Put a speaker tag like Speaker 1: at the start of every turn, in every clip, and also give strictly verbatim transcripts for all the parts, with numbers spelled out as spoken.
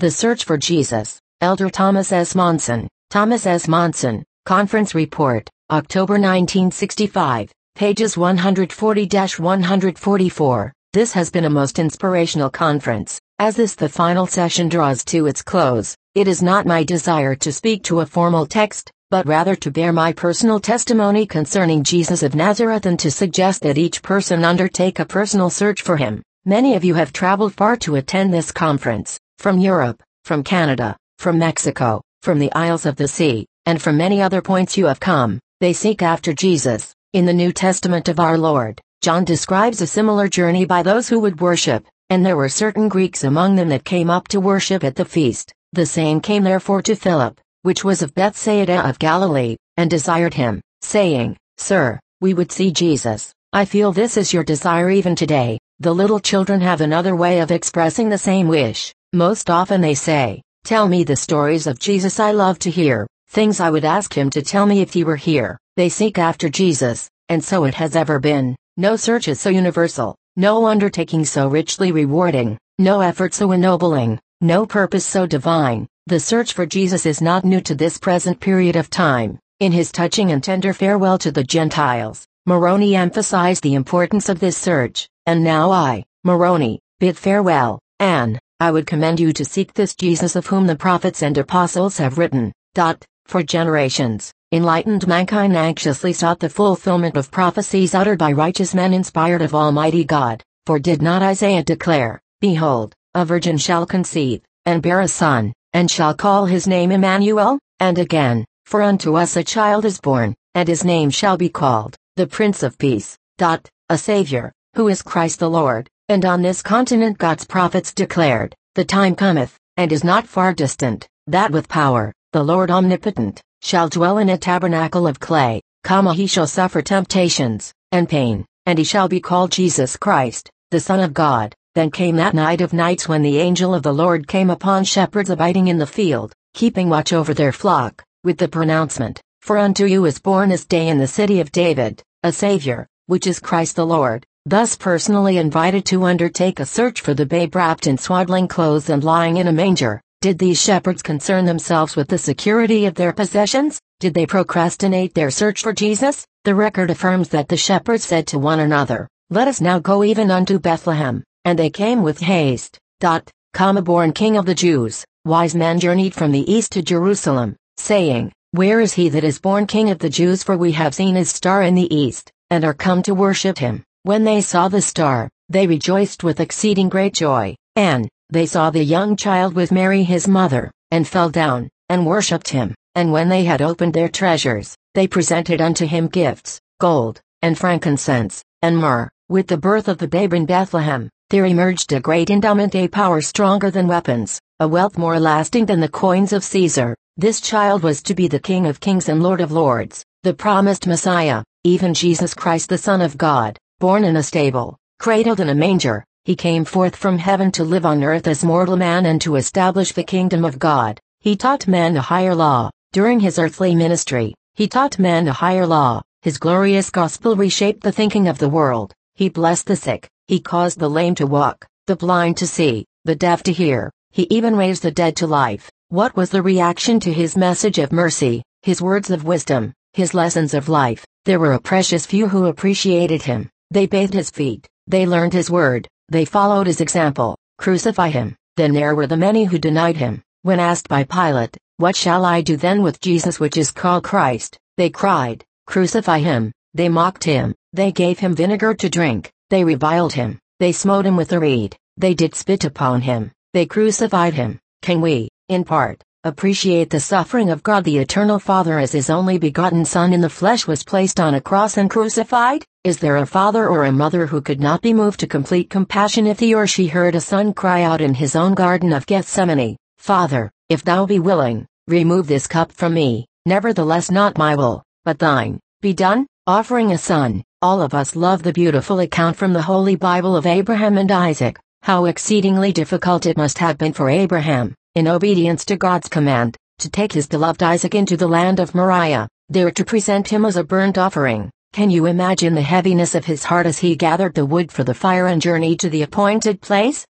Speaker 1: The Search for Jesus, Elder Thomas S. Monson, Thomas S. Monson, Conference Report, October nineteen sixty-five, pages one forty to one forty-four. This has been a most inspirational conference. As this the final session draws to its close, it is not my desire to speak to a formal text, but rather to bear my personal testimony concerning Jesus of Nazareth and to suggest that each person undertake a personal search for him. Many of you have traveled far to attend this conference, from Europe, from Canada, from Mexico, from the Isles of the Sea, and from many other points you have come. They seek after Jesus. In the New Testament of our Lord, John describes a similar journey by those who would worship, and there were certain Greeks among them that came up to worship at the feast. The same came therefore to Philip, which was of Bethsaida of Galilee, and desired him, saying, Sir, we would see Jesus. I feel this is your desire even today. The little children have another way of expressing the same wish. Most often they say, Tell me the stories of Jesus I love to hear, things I would ask him to tell me if he were here. They seek after Jesus, and so it has ever been. No search is so universal, no undertaking so richly rewarding, no effort so ennobling, no purpose so divine. The search for Jesus is not new to this present period of time. In his touching and tender farewell to the Gentiles, Moroni emphasized the importance of this search. And now I, Moroni, bid farewell, and I would commend you to seek this Jesus of whom the prophets and apostles have written. Dot, for generations, enlightened mankind anxiously sought the fulfillment of prophecies uttered by righteous men inspired of Almighty God. For did not Isaiah declare, Behold, a virgin shall conceive, and bear a son, and shall call his name Emmanuel? And again, For unto us a child is born, and his name shall be called, the Prince of Peace. Dot, a Savior, who is Christ the Lord. And on this continent God's prophets declared, The time cometh, and is not far distant, that with power, the Lord omnipotent, shall dwell in a tabernacle of clay, comma he shall suffer temptations, and pain, and he shall be called Jesus Christ, the Son of God. Then came that night of nights when the angel of the Lord came upon shepherds abiding in the field, keeping watch over their flock, with the pronouncement, For unto you is born this day in the city of David, a Savior, which is Christ the Lord. Thus personally invited to undertake a search for the babe wrapped in swaddling clothes and lying in a manger. Did these shepherds concern themselves with the security of their possessions? Did they procrastinate their search for Jesus? The record affirms that the shepherds said to one another, Let us now go even unto Bethlehem. And they came with haste. Dot, comma born King of the Jews. Wise men journeyed from the east to Jerusalem, saying, Where is he that is born King of the Jews? For we have seen his star in the east, and are come to worship him. When they saw the star, they rejoiced with exceeding great joy. And they saw the young child with Mary his mother, and fell down, and worshipped him. And when they had opened their treasures, they presented unto him gifts, gold, and frankincense, and myrrh. With the birth of the babe in Bethlehem, there emerged a great endowment, a power stronger than weapons, a wealth more lasting than the coins of Caesar. This child was to be the King of kings and Lord of lords, the promised Messiah, even Jesus Christ the Son of God. Born in a stable, cradled in a manger, he came forth from heaven to live on earth as mortal man and to establish the kingdom of God. He taught man the higher law. During his earthly ministry, he taught man the higher law. His glorious gospel reshaped the thinking of the world. He blessed the sick, he caused the lame to walk, the blind to see, the deaf to hear. He even raised the dead to life. What was the reaction to his message of mercy, his words of wisdom, his lessons of life? There were a precious few who appreciated him. They bathed his feet, they learned his word, they followed his example. Crucify him. Then there were the many who denied him. When asked by Pilate, What shall I do then with Jesus which is called Christ? They cried, Crucify him. They mocked him, they gave him vinegar to drink, they reviled him, they smote him with a reed, they did spit upon him, they crucified him. Can we, in part, appreciate the suffering of God the Eternal Father as his only begotten Son in the flesh was placed on a cross and crucified? Is there a father or a mother who could not be moved to complete compassion if he or she heard a son cry out in his own garden of Gethsemane, Father, if thou be willing, remove this cup from me, nevertheless not my will, but thine, be done? Offering a son. All of us love the beautiful account from the Holy Bible of Abraham and Isaac. How exceedingly difficult it must have been for Abraham, in obedience to God's command, to take his beloved Isaac into the land of Moriah, there to present him as a burnt offering. Can you imagine the heaviness of his heart as he gathered the wood for the fire and journeyed to the appointed place?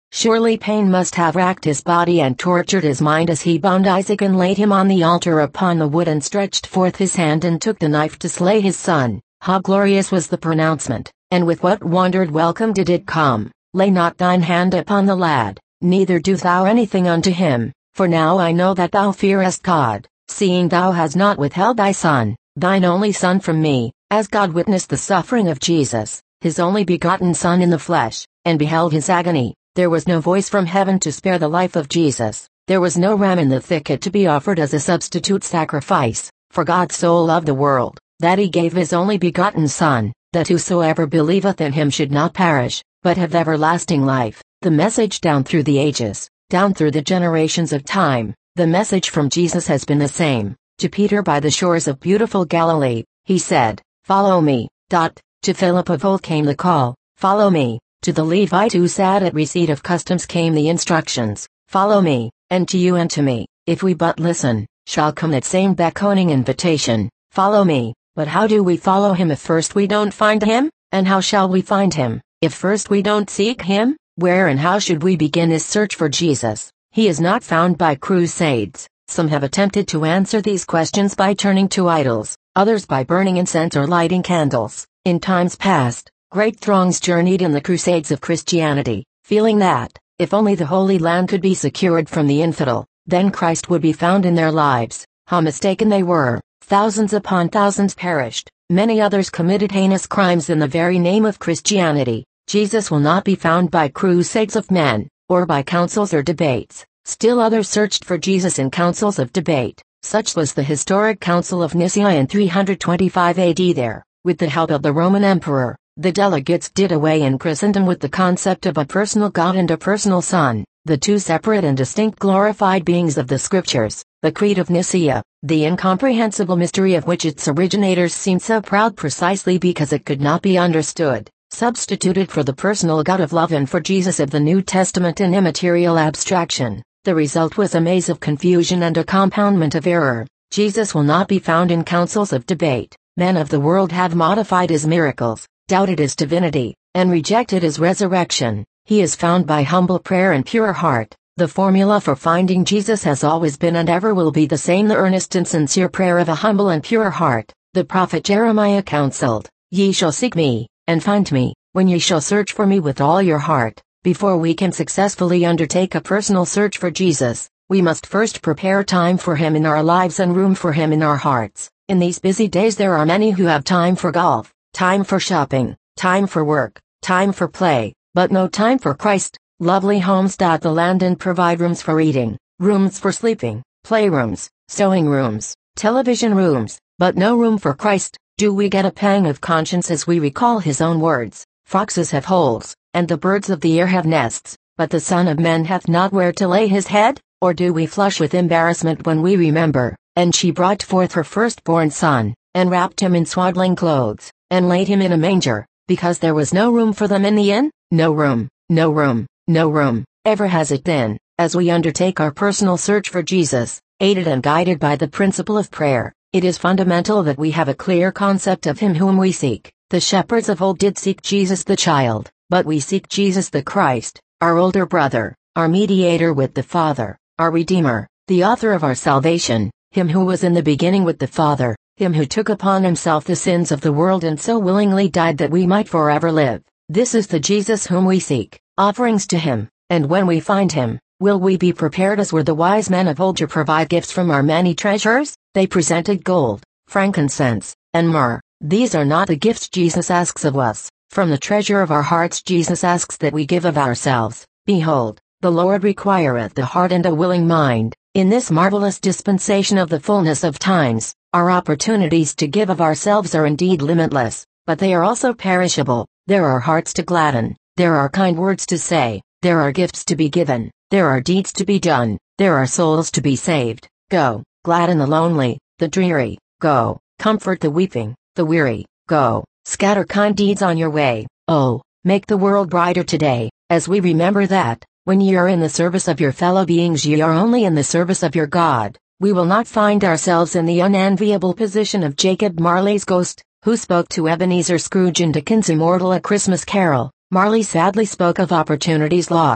Speaker 1: Surely pain must have racked his body and tortured his mind as he bound Isaac and laid him on the altar upon the wood and stretched forth his hand and took the knife to slay his son. How glorious was the pronouncement, and with what wondered welcome did it come! Lay not thine hand upon the lad, neither do thou anything unto him, for now I know that thou fearest God, seeing thou hast not withheld thy son, thine only son from me, as God witnessed the suffering of Jesus, his only begotten Son in the flesh, and beheld his agony. There was no voice from heaven to spare the life of Jesus. There was no ram in the thicket to be offered as a substitute sacrifice, for God so loved the world, that he gave his only begotten Son, that whosoever believeth in him should not perish, but have everlasting life. The message down through the ages, down through the generations of time, the message from Jesus has been the same. To Peter by the shores of beautiful Galilee, he said, "Follow me." Dot. To Philip of old came the call, "Follow me." To the Levite who sat at receipt of customs came the instructions, "Follow me." And to you and to me, if we but listen, shall come that same beckoning invitation, "Follow me." But how do we follow him if first we don't find him? And how shall we find him, if first we don't seek him? Where and how should we begin this search for Jesus? He is not found by crusades. Some have attempted to answer these questions by turning to idols, others by burning incense or lighting candles. In times past, great throngs journeyed in the crusades of Christianity, feeling that, if only the Holy Land could be secured from the infidel, then Christ would be found in their lives. How mistaken they were. Thousands upon thousands perished. Many others committed heinous crimes in the very name of Christianity. Jesus will not be found by crusades of men, or by councils or debates. Still others searched for Jesus in councils of debate. Such was the historic Council of Nicaea in three hundred twenty-five A D there, with the help of the Roman Emperor, the delegates did away in Christendom with the concept of a personal God and a personal Son, the two separate and distinct glorified beings of the Scriptures. The Creed of Nicaea, the incomprehensible mystery of which its originators seemed so proud precisely because it could not be understood, substituted for the personal God of love and for Jesus of the New Testament an immaterial abstraction. The result was a maze of confusion and a compoundment of error. Jesus will not be found in councils of debate. Men of the world have modified his miracles, doubted his divinity, and rejected his resurrection. He is found by humble prayer and pure heart. The formula for finding Jesus has always been and ever will be the same: the earnest and sincere prayer of a humble and pure heart. The prophet Jeremiah counseled, "Ye shall seek me, and find me, when ye shall search for me with all your heart." Before we can successfully undertake a personal search for Jesus, we must first prepare time for him in our lives and room for him in our hearts. In these busy days there are many who have time for golf, time for shopping, time for work, time for play, but no time for Christ. Lovely homes dot the land and provide rooms for eating, rooms for sleeping, playrooms, sewing rooms, television rooms, but no room for Christ. Do we get a pang of conscience as we recall his own words? Foxes have holes, and the birds of the air have nests, but the Son of Man hath not where to lay his head? Or do we flush with embarrassment when we remember, and she brought forth her firstborn son, and wrapped him in swaddling clothes, and laid him in a manger, because there was no room for them in the inn? No room, no room, no room, ever has it been. As we undertake our personal search for Jesus, aided and guided by the principle of prayer, it is fundamental that we have a clear concept of him whom we seek. The shepherds of old did seek Jesus the child, but we seek Jesus the Christ, our older brother, our mediator with the Father, our Redeemer, the author of our salvation, him who was in the beginning with the Father, him who took upon himself the sins of the world and so willingly died that we might forever live. This is the Jesus whom we seek, offerings to him, and when we find him, will we be prepared as were the wise men of old to provide gifts from our many treasures? They presented gold, frankincense, and myrrh. These are not the gifts Jesus asks of us. From the treasure of our hearts Jesus asks that we give of ourselves. Behold, the Lord requireth the heart and a willing mind. In this marvelous dispensation of the fullness of times, our opportunities to give of ourselves are indeed limitless, but they are also perishable. There are hearts to gladden, there are kind words to say, there are gifts to be given, there are deeds to be done, there are souls to be saved. Go, gladden the lonely, the dreary, go, comfort the weeping, the weary, go, scatter kind deeds on your way. Oh, make the world brighter today, as we remember that, when ye are in the service of your fellow beings ye are only in the service of your God. We will not find ourselves in the unenviable position of Jacob Marley's ghost, who spoke to Ebenezer Scrooge in Dickens' immortal A Christmas Carol. Marley sadly spoke of opportunities lost,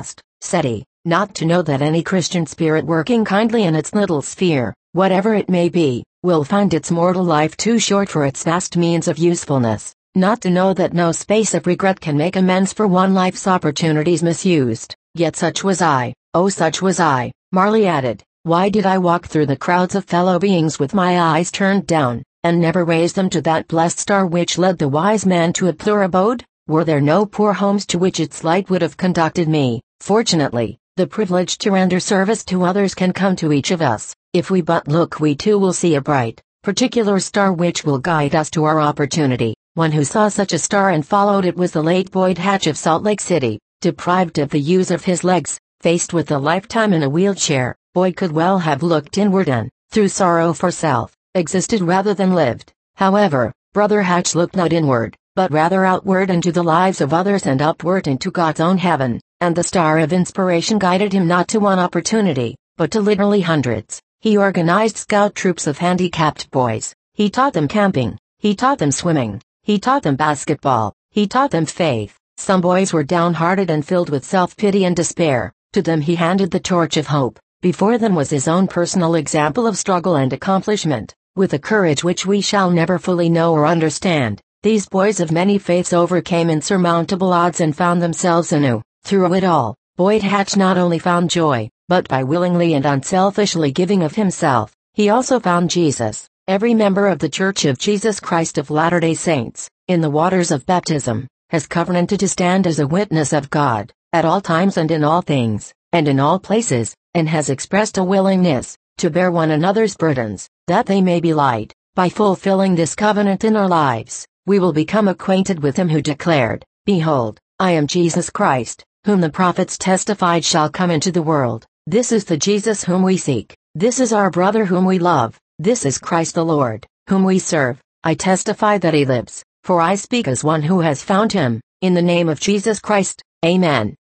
Speaker 1: SETI, not to know that any Christian spirit working kindly in its little sphere, whatever it may be, will find its mortal life too short for its vast means of usefulness, not to know that no space of regret can make amends for one life's opportunities misused. Yet such was I, oh such was I, Marley added. Why did I walk through the crowds of fellow beings with my eyes turned down, and never raise them to that blessed star which led the wise man to a pure abode? Were there no poor homes to which its light would have conducted me? Fortunately, the privilege to render service to others can come to each of us. If we but look, we too will see a bright, particular star which will guide us to our opportunity. One who saw such a star and followed it was the late Boyd Hatch of Salt Lake City. Deprived of the use of his legs, faced with a lifetime in a wheelchair, Boyd could well have looked inward and, through sorrow for self, existed rather than lived. However, Brother Hatch looked not inward, but rather outward into the lives of others and upward into God's own heaven, and the star of inspiration guided him not to one opportunity, but to literally hundreds. He organized scout troops of handicapped boys. He taught them camping. He taught them swimming. He taught them basketball. He taught them faith. Some boys were downhearted and filled with self-pity and despair. To them he handed the torch of hope. Before them was his own personal example of struggle and accomplishment. With a courage which we shall never fully know or understand, these boys of many faiths overcame insurmountable odds and found themselves anew. Through it all, Boyd Hatch not only found joy, but by willingly and unselfishly giving of himself, he also found Jesus. Every member of the Church of Jesus Christ of Latter-day Saints, in the waters of baptism, has covenanted to stand as a witness of God, at all times and in all things, and in all places, and has expressed a willingness to bear one another's burdens, that they may be light. By fulfilling this covenant in our lives, we will become acquainted with him who declared, "Behold, I am Jesus Christ, whom the prophets testified shall come into the world." This is the Jesus whom we seek. This is our brother whom we love. This is Christ the Lord, whom we serve. I testify that he lives, for I speak as one who has found him. In the name of Jesus Christ, Amen.